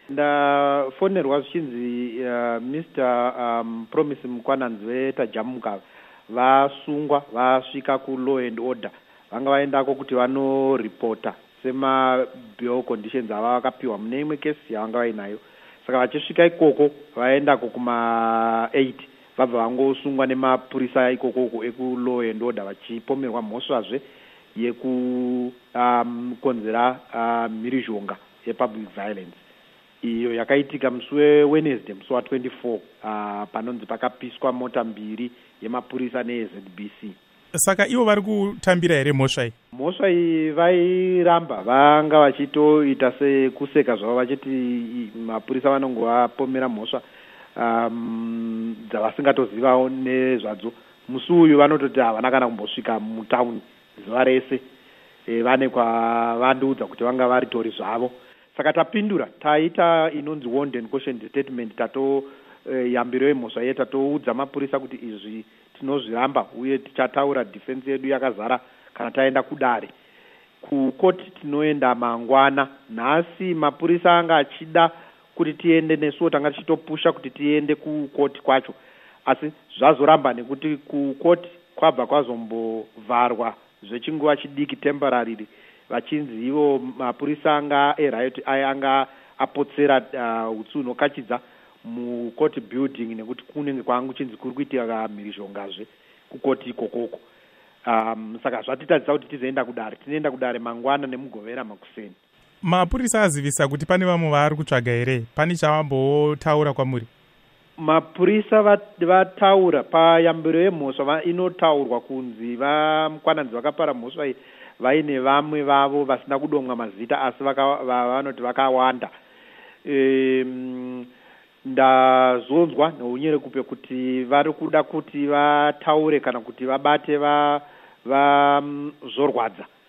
ndafonerwa zvichinzi Mr. Promise Mukwananzi vetajamuka vasungwa vasvika kuLaw and Order. Vanga vaendako kuti vanoripota sema-bail conditions ava vakapiwa mune imwe kesi yavanga vainayo. Saka vachisvika ikoko vaendako kuma-8 vabva vangosungwa nemapurisa ikokoko ekuLaw and Order vachipomerwa mhosvazve yekukonzera mhirizhonga yepublic violence. Iyo yakaitika musi weWednesday musi wa24 panonzi pakapiswa mota mbiri yemapurisa neZBC. Saka ivo vari kutambira here mhosva iyi? Mhosva iyi vairamba, vanga vachitoita sekuseka zvavo vachiti mapurisa vanongovapomera mhosva dzavasingatozivawo nezvadzo. Musi uyu vanototi havana kana kumbosvika mutauni zuva rese, vane kwavandiudza kuti vanga varitori zvavo. Saka tapindura, taita inonzi warned and cautioned statement, yambiro yemhosva yedu tatoudza mapurisa kuti izvi tinozviramba uye tichataura defense yedu yakazara kana taenda kudare. Kukoti tinoenda mangwana. Nhasi mapurisa anga achida kuti tiende nesuwo tanga tichitopusha kuti tiende kukoti kwacho, asi zvazoramba nekuti kukoti kwabva kwazombovharwa zvechinguva chidiki temporarily, vachinzi ivo mapurisa anga eriot anga apotsera utsi hunokachidza mukoti building nekuti kunenge kwangu chinzi kuri kuitika mhirizhongazve kukoti ikokoko. Saka zvatitadzisa kuti tizoenda kudare. Tinoenda kudare mangwana nemugovera makuseni. Mapurisa azivisa kuti pane vamwe vaari kutsvaga here? Pane chavambotaura kwamuri? Mapurisa vataura payambiro yemhosva inotaurwa kunzi vaMukwananzi vakapara mhosva iyi vaine vamwe vavo vasina kudomwa mazita asi vanoti vakawanda. Ndazonzwa neunyere kupe kuti vari kuda kuti vataure kana kuti vabate vazorwadza